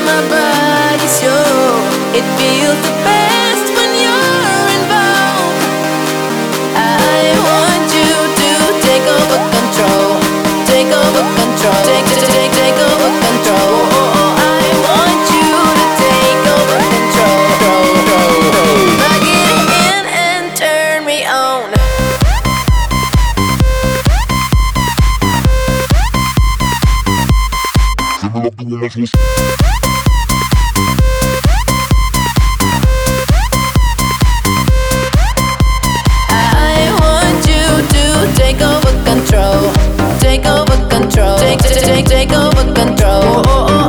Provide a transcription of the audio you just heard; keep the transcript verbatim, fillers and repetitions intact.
my body's yours. It feels the best when you're involved. I want you to take over control. Take over control. Take, take, take, take over control. I want you to take over control. Plug it in and turn me on. I want you to take over control. Take over control. Take, take, take, take over control.